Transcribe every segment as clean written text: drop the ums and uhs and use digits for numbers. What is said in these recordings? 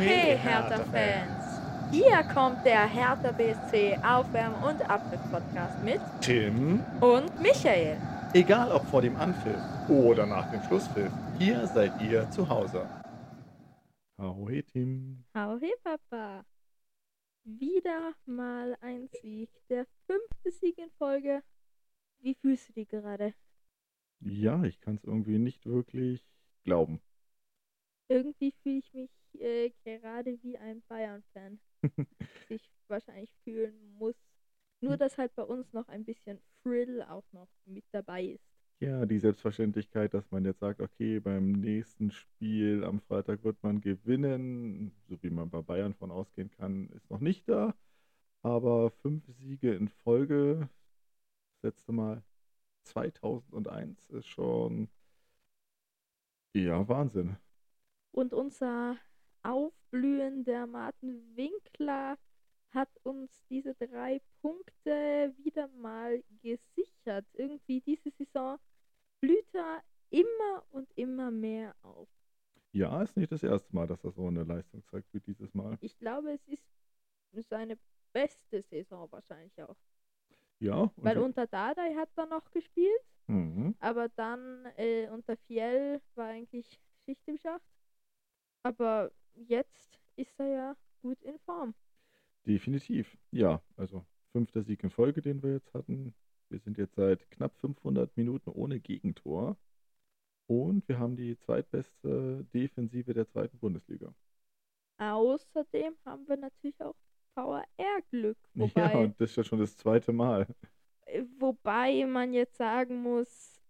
Hey Hertha-Fans! Hier kommt der Hertha BSC Aufwärm- und Abpfiff-Podcast mit Tim, und Michael. egal ob vor dem Anpfiff oder nach dem Schlusspfiff, hier seid ihr zu Hause. Ahoi Tim. Hauhe Papa! Wieder mal ein Sieg, der 5. Sieg in Folge. Wie fühlst du dich gerade? Ja, ich kann es irgendwie nicht wirklich glauben. Irgendwie fühle ich mich gerade wie ein Bayern-Fan, sich wahrscheinlich fühlen muss. Nur, dass halt bei uns noch ein bisschen Thrill auch noch mit dabei ist. Ja, die Selbstverständlichkeit, dass man jetzt sagt, okay, beim nächsten Spiel am Freitag wird man gewinnen, so wie man bei Bayern von ausgehen kann, ist noch nicht da. Aber 5 Siege in Folge, das letzte Mal 2001, ist schon, ja, Wahnsinn. Und unser aufblühender Martin Winkler hat uns diese 3 Punkte wieder mal gesichert. Irgendwie diese Saison blüht er immer und immer mehr auf. Ja, ist nicht das erste Mal, dass er so eine Leistung zeigt wie dieses Mal. Ich glaube, es ist seine beste Saison wahrscheinlich auch. Ja, Weil unter Dardai hat er noch gespielt, Mhm. aber dann unter Fiel war eigentlich Schicht im Schacht. Aber jetzt ist er ja gut in Form. Definitiv. Ja, also 5. Sieg in Folge, den wir jetzt hatten. Wir sind jetzt seit knapp 500 Minuten ohne Gegentor. Und wir haben die zweitbeste Defensive der zweiten Bundesliga. Außerdem haben wir natürlich auch VAR-Glück, Ja, und das ist ja schon das zweite Mal. wobei man jetzt sagen muss,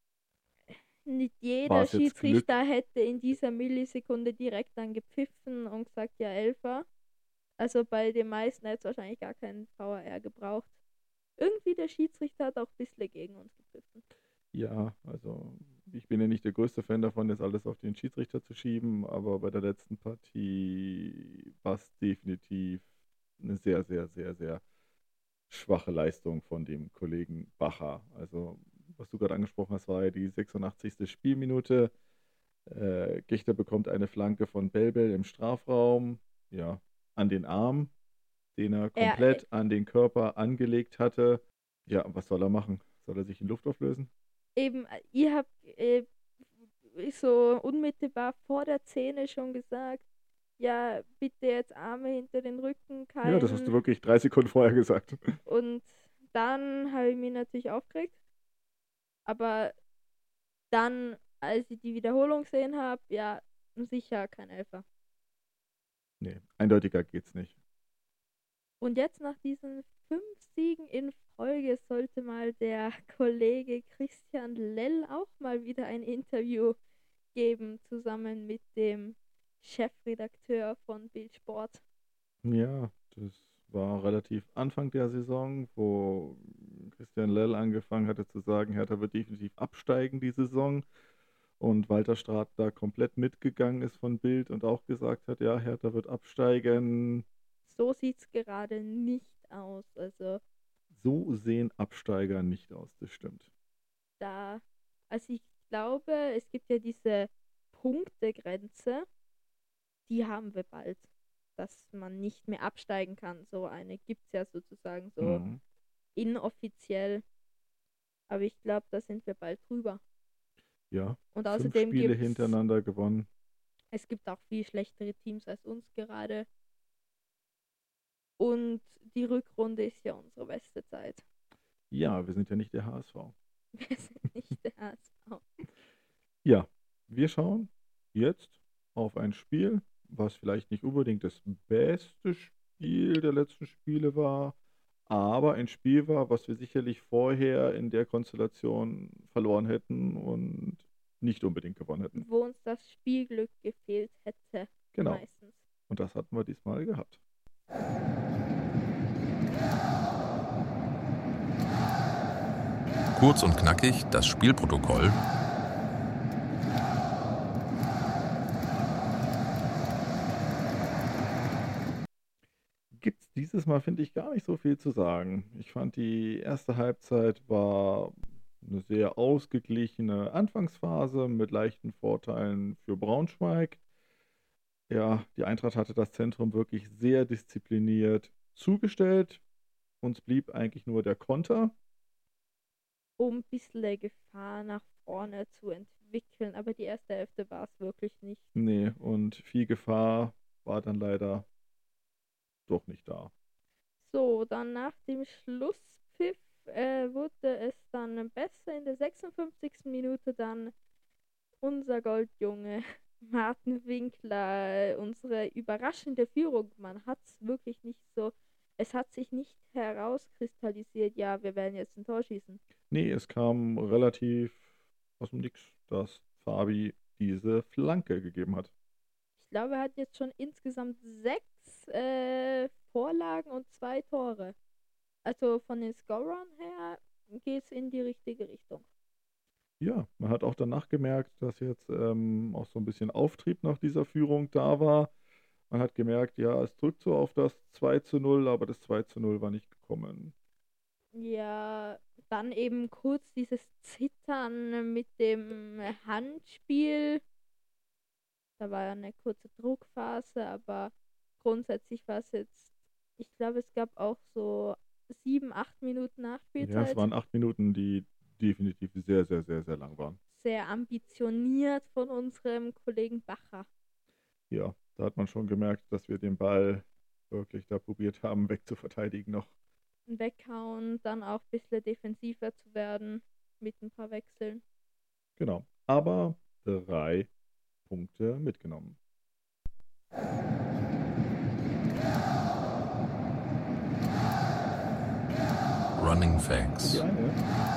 nicht War jeder es jetzt Glück? Schiedsrichter hätte in dieser Millisekunde direkt dann gepfiffen und gesagt, ja, Elfer. Also bei den meisten hätte es wahrscheinlich gar keinen VAR gebraucht. Irgendwie der Schiedsrichter hat auch ein bisschen gegen uns gepfiffen. Ja, also ich bin ja nicht der größte Fan davon, jetzt alles auf den Schiedsrichter zu schieben, aber bei der letzten Partie war es definitiv eine sehr, sehr, sehr, sehr schwache Leistung von dem Kollegen Bacher. Also, was du gerade angesprochen hast, war ja die 86. Spielminute. Gichter bekommt eine Flanke von Belbel im Strafraum, ja, an den Arm, den er Er, komplett an den Körper angelegt hatte. Ja, was soll er machen? Soll er sich in Luft auflösen? eben, ihr habt so unmittelbar vor der Szene schon gesagt, ja, bitte jetzt Arme hinter den Rücken, Ja, das hast du kein. wirklich 3 Sekunden vorher gesagt. Und dann habe ich mich natürlich aufgeregt. Aber dann, als ich die Wiederholung gesehen habe, ja, sicher kein Elfer. Nee, eindeutiger geht's nicht. Und jetzt nach diesen 5 Siegen in Folge sollte mal der Kollege Christian Lell auch mal wieder ein Interview geben, zusammen mit dem Chefredakteur von Bild Sport. Ja, das war relativ Anfang der Saison, wo Christian Lell angefangen hatte zu sagen, Hertha wird definitiv absteigen die Saison. Und Walter Strath da komplett mitgegangen ist von Bild und auch gesagt hat, ja, Hertha wird absteigen. So sieht es gerade nicht aus. Also So sehen Absteiger nicht aus, das stimmt. da, also ich glaube, es gibt ja diese Punktegrenze, die haben wir bald, dass man nicht mehr absteigen kann. So eine gibt es ja sozusagen so Mhm. inoffiziell. Aber ich glaube, da sind wir bald drüber. Ja, Und 5 außerdem Spiele gibt hintereinander gewonnen. es gibt auch viel schlechtere Teams als uns gerade. Und die Rückrunde ist ja unsere beste Zeit. Ja, wir sind ja nicht der HSV. Wir sind nicht der HSV. Ja, wir schauen jetzt auf ein Spiel, was vielleicht nicht unbedingt das beste Spiel der letzten Spiele war, aber ein Spiel war, was wir sicherlich vorher in der Konstellation verloren hätten und nicht unbedingt gewonnen hätten. Wo uns das Spielglück gefehlt hätte, Genau. meistens. Und das hatten wir diesmal gehabt. Kurz und knackig das Spielprotokoll. Gibt es dieses Mal, finde ich, gar nicht so viel zu sagen. Ich fand, die erste Halbzeit war eine sehr ausgeglichene Anfangsphase mit leichten Vorteilen für Braunschweig. Ja, die Eintracht hatte das Zentrum wirklich sehr diszipliniert zugestellt. Uns blieb eigentlich nur der Konter. um ein bisschen Gefahr nach vorne zu entwickeln. Aber die erste Hälfte war es wirklich nicht. Nee, und viel Gefahr war dann leider doch nicht da. So, dann nach dem Schlusspfiff wurde es dann besser. In der 56. Minute dann unser Goldjunge Martin Winkler, unsere überraschende Führung. Man hat es wirklich nicht so, es hat sich nicht herauskristallisiert, ja, wir werden jetzt ein Tor schießen. Nee, es kam relativ aus dem Nix, dass Fabi diese Flanke gegeben hat. Ich glaube, er hat jetzt schon insgesamt 6 Vorlagen und 2 Tore. Also von den Scorern her geht es in die richtige Richtung. Ja, man hat auch danach gemerkt, dass jetzt auch so ein bisschen Auftrieb nach dieser Führung da war. Man hat gemerkt, ja, es drückt so auf das 2:0, aber das 2:0 war nicht gekommen. Ja, dann eben kurz dieses Zittern mit dem Handspiel. Da war ja eine kurze Druckphase, aber grundsätzlich war es jetzt, ich glaube, es gab auch so 7, 8 Minuten Ja, es Nachspielzeit. waren 8 Minuten, die definitiv sehr, sehr, sehr, sehr lang waren. Sehr ambitioniert von unserem Kollegen Bacher. Ja, da hat man schon gemerkt, dass wir den Ball wirklich da probiert haben, wegzuverteidigen noch. Weghauen, dann auch ein bisschen defensiver zu werden mit ein paar Wechseln. Genau. Aber 3 Punkte mitgenommen. Running Facts. Die eine.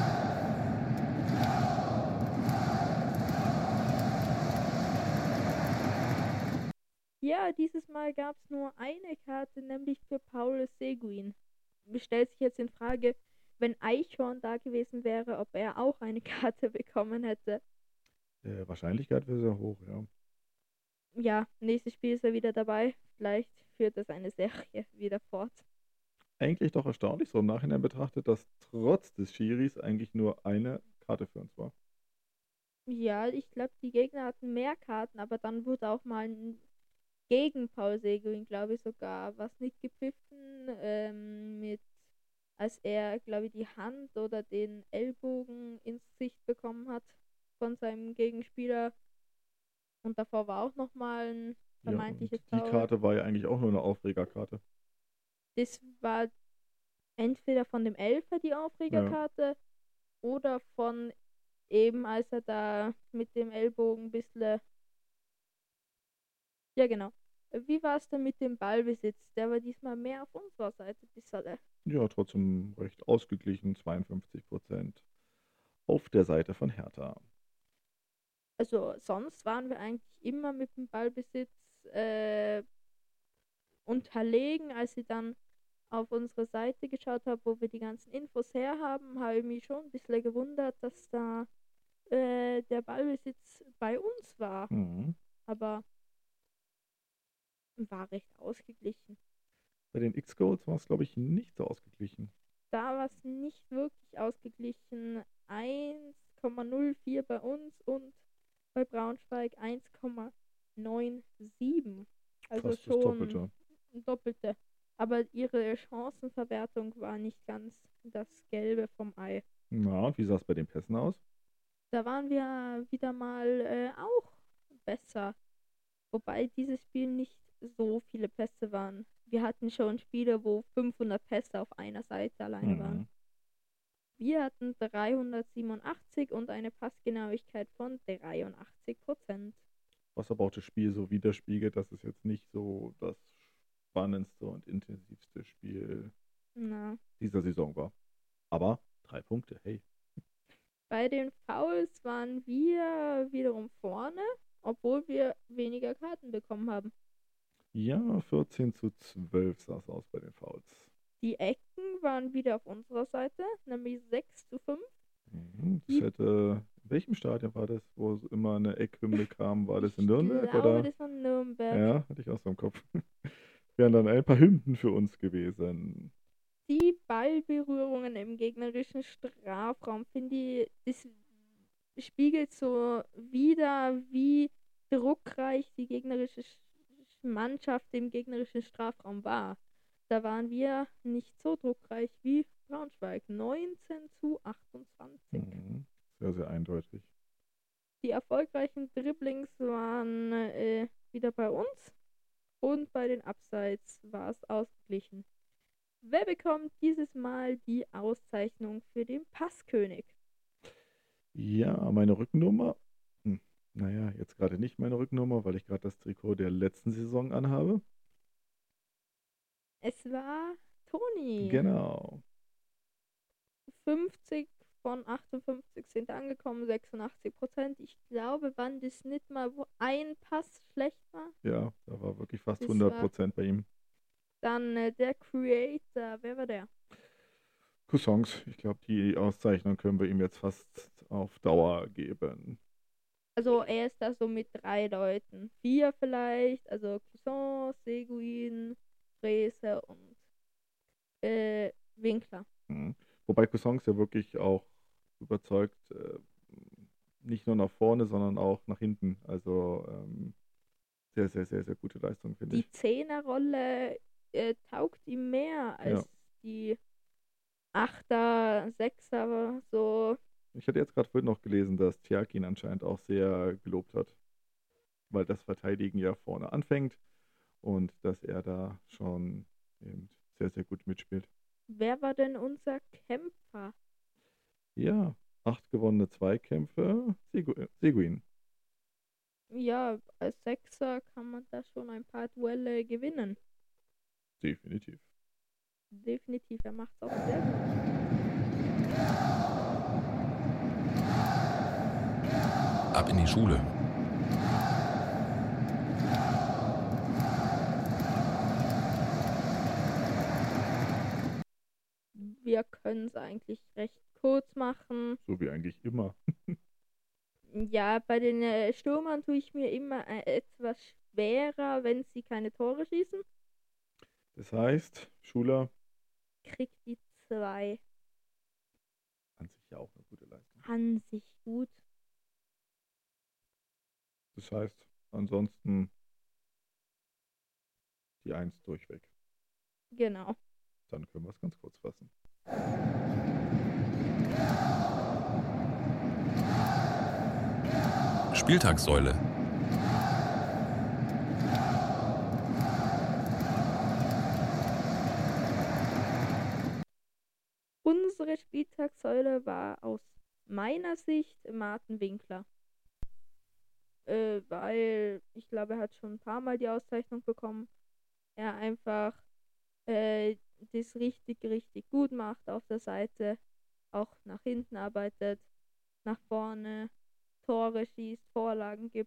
Ja, dieses Mal gab es nur eine Karte, nämlich für Paul Seguin. Stellt sich jetzt in Frage, wenn Eichhorn da gewesen wäre, ob er auch eine Karte bekommen hätte. Wahrscheinlichkeit wäre sehr hoch, ja. Ja, nächstes Spiel ist er wieder dabei. Vielleicht führt das eine Serie wieder fort. Eigentlich doch erstaunlich, so im Nachhinein betrachtet, dass trotz des Schiris eigentlich nur eine Karte für uns war. Ja, ich glaube, die Gegner hatten mehr Karten, aber dann wurde auch mal gegen Paul Seguin, glaube ich sogar, was nicht gepfiffen, mit, als er, glaube ich, die Hand oder den Ellbogen ins Gesicht bekommen hat von seinem Gegenspieler. Und davor war auch nochmal ein Ja, und vermeintliches die Foul. Karte war ja eigentlich auch nur eine Aufregerkarte. Das war entweder von dem Elfer die Ja, Aufregerkarte oder von eben, als er da mit dem Ellbogen ein bisschen. Ja, genau. Wie war es denn mit dem Ballbesitz? Der war diesmal mehr auf unserer Seite, bisschen. ja, trotzdem recht ausgeglichen, 52% auf der Seite von Hertha. Also sonst waren wir eigentlich immer mit dem Ballbesitz unterlegen. Als ich dann auf unsere Seite geschaut habe, wo wir die ganzen Infos herhaben, habe ich mich schon ein bisschen gewundert, dass da der Ballbesitz bei uns war. Mhm. Aber war recht ausgeglichen. Bei den X-Goals war es, glaube ich, nicht so ausgeglichen. Da war es nicht wirklich ausgeglichen. 1,04 bei uns und bei Braunschweig 1,97. Also Fast das schon Doppelte. ein Doppelte. Aber ihre Chancenverwertung war nicht ganz das Gelbe vom Ei. Na, und wie sah es bei den Pässen aus? Da waren wir wieder mal auch besser. Wobei dieses Spiel nicht so viele Pässe waren. Wir hatten schon Spiele, wo 500 Pässe auf einer Seite alleine waren. Mhm. Wir hatten 387 und eine Passgenauigkeit von 83%. Was aber auch das Spiel so widerspiegelt, dass es jetzt nicht so das spannendste und intensivste Spiel Na. dieser Saison war. Aber 3 Punkte, hey. Bei den Fouls waren wir wiederum vorne, obwohl wir weniger Karten bekommen haben. Ja, 14:12 sah es aus bei den Fouls. Die Ecken waren wieder auf unserer Seite, nämlich 6:5. Das hätte, in welchem Stadion war das, wo es immer eine Eckhymne kam? War das in Nürnberg Ich glaube, oder? das war Nürnberg. Ja, hatte ich auch so im Kopf. Wären dann ein paar Hymnen für uns gewesen. Die Ballberührungen im gegnerischen Strafraum, finde ich, das spiegelt so wider, wie druckreich die gegnerische Mannschaft im gegnerischen Strafraum war. Da waren wir nicht so druckreich wie Braunschweig. 19:28. Mhm. Sehr, sehr eindeutig. Die erfolgreichen Dribblings waren wieder bei uns und bei den Abseits war es ausgeglichen. Wer bekommt dieses Mal die Auszeichnung für den Passkönig? Ja, meine Rückennummer. Naja, jetzt gerade nicht meine Rückennummer, weil ich gerade das Trikot der letzten Saison anhabe. Es war Toni. Genau. 50 von 58 sind angekommen, 86%. Ich glaube, wann das nicht mal wo ein Pass schlecht war. Ja, da war wirklich fast Das 100% bei ihm. Dann der Creator, wer war der? Cousins, ich glaube, die Auszeichnung können wir ihm jetzt fast auf Dauer geben. Also er ist da so mit 3 Leuten. 4 vielleicht, also Cousin, Seguin, Frese und Winkler. Mhm. Wobei Cousins ja wirklich auch überzeugt, nicht nur nach vorne, sondern auch nach hinten. Also sehr, sehr, sehr, sehr gute Leistung, finde Die ich. 10er-Rolle taugt ihm mehr als Ja. die 8er, 6er, so. Ich hatte jetzt gerade vorhin noch gelesen, dass Tjark ihn anscheinend auch sehr gelobt hat, weil das Verteidigen ja vorne anfängt und dass er da schon eben sehr, sehr gut mitspielt. Wer war denn unser Kämpfer? Ja, 8 gewonnene Zweikämpfe, Seguin. Ja, als Sechser kann man da schon ein paar Duelle gewinnen. Definitiv. Definitiv, er macht es auch sehr gut. Ab in die Schule. Wir können es eigentlich recht kurz machen. So wie eigentlich immer. Ja, bei den Stürmern tue ich mir immer etwas schwerer, wenn sie keine Tore schießen. Das heißt, Schuler Kriegt die 2 an sich ja auch eine gute Leistung. an sich gut. Das heißt, ansonsten die 1 durchweg. Genau. Dann können wir es ganz kurz fassen. Spieltagssäule. Unsere Spieltagssäule war aus meiner Sicht Martin Winkler. Weil ich glaube, er hat schon ein paar Mal die Auszeichnung bekommen. Er einfach das richtig, richtig gut macht auf der Seite. Auch nach hinten arbeitet, nach vorne, Tore schießt, Vorlagen gibt.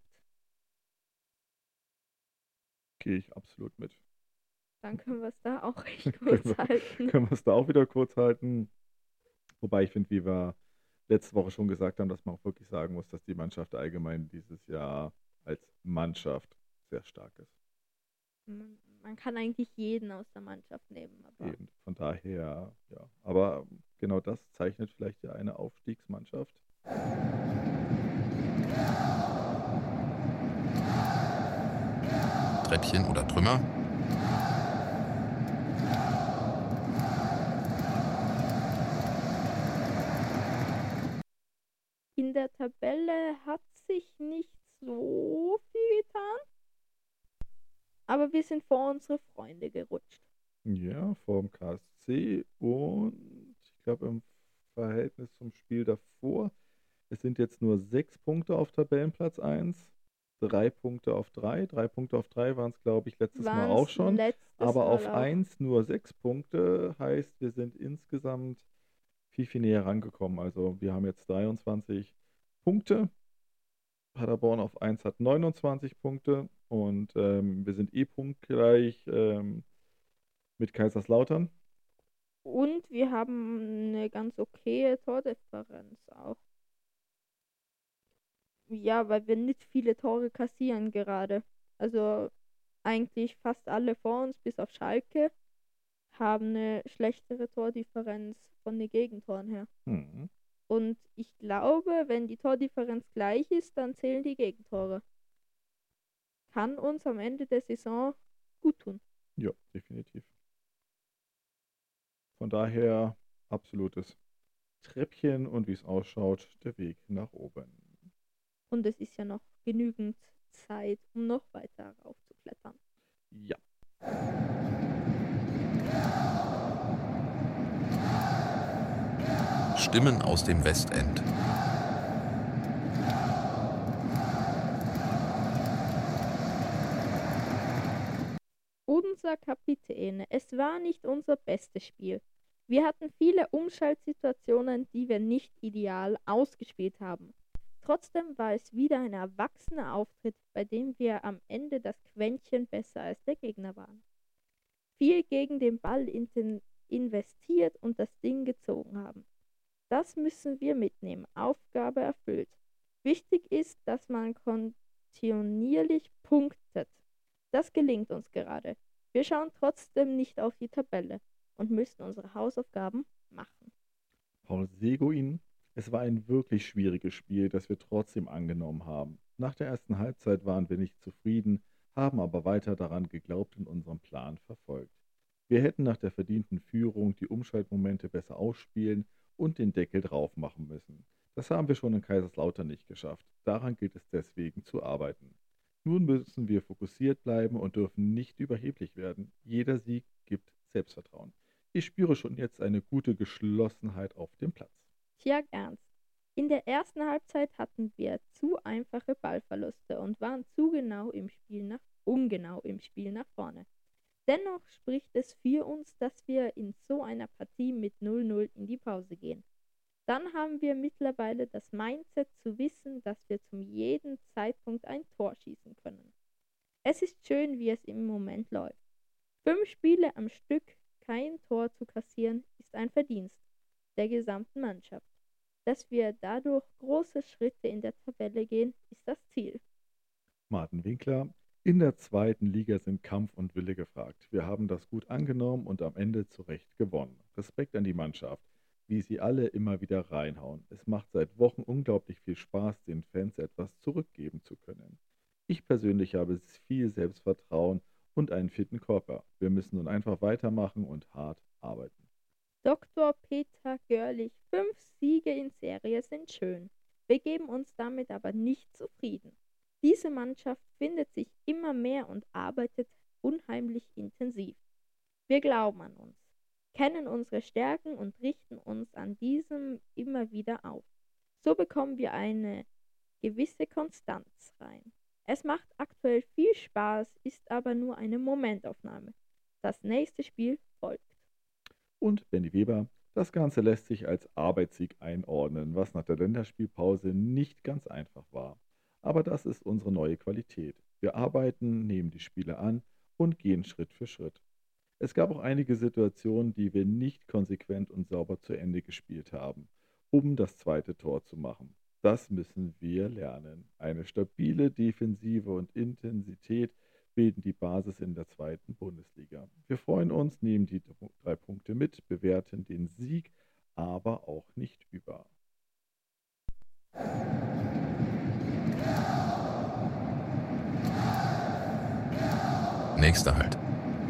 Gehe ich absolut mit. Dann können wir es da auch recht Können kurz wir, halten. können wir es da auch wieder kurz halten. Wobei ich finde, wie wir letzte Woche schon gesagt haben, dass man auch wirklich sagen muss, dass die Mannschaft allgemein dieses Jahr als Mannschaft sehr stark ist. Man kann eigentlich jeden aus der Mannschaft nehmen. Aber Eben. Von daher, ja. Aber genau das zeichnet vielleicht ja eine Aufstiegsmannschaft. Treppchen oder Trümmer. in der Tabelle hat sich nicht so viel getan. Aber wir sind vor unsere Freunde gerutscht. Ja, vorm KSC und ich glaube im Verhältnis zum Spiel davor. Es sind jetzt nur 6 Punkte auf Tabellenplatz 1, 3 Punkte auf 3. 3 Punkte auf 3 waren es, glaube ich, letztes Mal auch schon. Aber auf 1 nur 6 Punkte heißt, wir sind insgesamt viel, viel näher rangekommen. Also wir haben jetzt 23 Punkte. Paderborn auf 1 hat 29 Punkte und wir sind punktgleich mit Kaiserslautern. Und wir haben eine ganz okaye Tordifferenz auch. Ja, weil wir nicht viele Tore kassieren gerade. Also eigentlich fast alle vor uns, bis auf Schalke, haben eine schlechtere Tordifferenz von den Gegentoren her. Mhm. Und ich glaube, wenn die Tordifferenz gleich ist, dann zählen die Gegentore. kann uns am Ende der Saison gut tun. Ja, definitiv. Von daher absolutes Treppchen und wie es ausschaut, der Weg nach oben. Und es ist ja noch genügend Zeit, um noch weiter raufzuklettern. Ja. Stimmen aus dem Westend. Unser Kapitän, es war nicht unser bestes Spiel. Wir hatten viele Umschaltsituationen, die wir nicht ideal ausgespielt haben. Trotzdem war es wieder ein erwachsener Auftritt, bei dem wir am Ende das Quäntchen besser als der Gegner waren. Viel gegen den Ball investiert und das Ding gezogen haben. Das müssen wir mitnehmen. Aufgabe erfüllt. Wichtig ist, dass man kontinuierlich punktet. Das gelingt uns gerade. Wir schauen trotzdem nicht auf die Tabelle und müssen unsere Hausaufgaben machen. Paul Seguin, es war ein wirklich schwieriges Spiel, das wir trotzdem angenommen haben. Nach der ersten Halbzeit waren wir nicht zufrieden, haben aber weiter daran geglaubt und unseren Plan verfolgt. Wir hätten nach der verdienten Führung die Umschaltmomente besser ausspielen und den Deckel drauf machen müssen. Das haben wir schon in Kaiserslautern nicht geschafft. Daran gilt es deswegen zu arbeiten. Nun müssen wir fokussiert bleiben und dürfen nicht überheblich werden. Jeder Sieg gibt Selbstvertrauen. Ich spüre schon jetzt eine gute Geschlossenheit auf dem Platz. Tja, Ernst. In der ersten Halbzeit hatten wir zu einfache Ballverluste und waren ungenau im Spiel nach vorne. Dennoch spricht es für uns, dass wir in so einer Partie mit 0:0 in die Pause gehen. Dann haben wir mittlerweile das Mindset zu wissen, dass wir zu jedem Zeitpunkt ein Tor schießen können. Es ist schön, wie es im Moment läuft. 5 Spiele am Stück kein Tor zu kassieren, ist ein Verdienst der gesamten Mannschaft. Dass wir dadurch große Schritte in der Tabelle gehen, ist das Ziel. Martin Winkler, in der zweiten Liga sind Kampf und Wille gefragt. Wir haben das gut angenommen und am Ende zu Recht gewonnen. Respekt an die Mannschaft, wie sie alle immer wieder reinhauen. Es macht seit Wochen unglaublich viel Spaß, den Fans etwas zurückgeben zu können. Ich persönlich habe viel Selbstvertrauen und einen fitten Körper. Wir müssen nun einfach weitermachen und hart arbeiten. Dr. Peter Görlich, 5 Siege in Serie sind schön. Wir geben uns damit aber nicht zufrieden. Diese Mannschaft findet sich immer mehr und arbeitet unheimlich intensiv. Wir glauben an uns, kennen unsere Stärken und richten uns an diesem immer wieder auf. So bekommen wir eine gewisse Konstanz rein. Es macht aktuell viel Spaß, ist aber nur eine Momentaufnahme. Das nächste Spiel folgt. Und Benny Weber, das Ganze lässt sich als Arbeitssieg einordnen, was nach der Länderspielpause nicht ganz einfach war. Aber das ist unsere neue Qualität. Wir arbeiten, nehmen die Spiele an und gehen Schritt für Schritt. Es gab auch einige Situationen, die wir nicht konsequent und sauber zu Ende gespielt haben, um das zweite Tor zu machen. Das müssen wir lernen. Eine stabile Defensive und Intensität bilden die Basis in der zweiten Bundesliga. Wir freuen uns, nehmen die 3 Punkte mit, bewerten den Sieg, aber auch nicht über. Nächster Halt.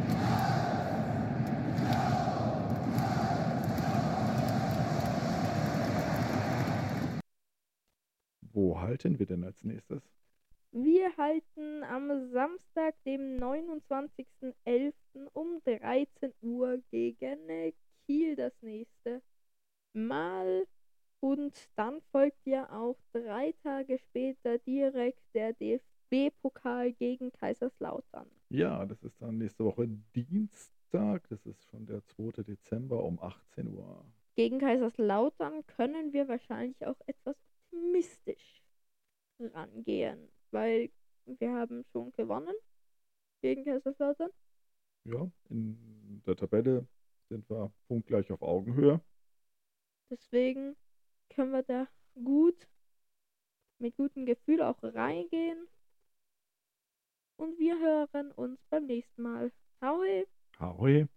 Wo halten wir denn als nächstes? Wir halten am Samstag, dem 29.11. um 13 Uhr gegen Kiel das nächste Mal. Und dann folgt ja auch 3 Tage später direkt der DFB-Pokal gegen Kaiserslautern. Ja, das ist dann nächste Woche Dienstag. Das ist schon der 2. Dezember um 18 Uhr. Gegen Kaiserslautern können wir wahrscheinlich auch etwas optimistisch rangehen, weil wir haben schon gewonnen gegen Kaiserslautern. Ja, in der Tabelle sind wir punktgleich auf Augenhöhe. Deswegen können wir da gut, mit gutem Gefühl auch reingehen. Und wir hören uns beim nächsten Mal. Hau he! Ahoi!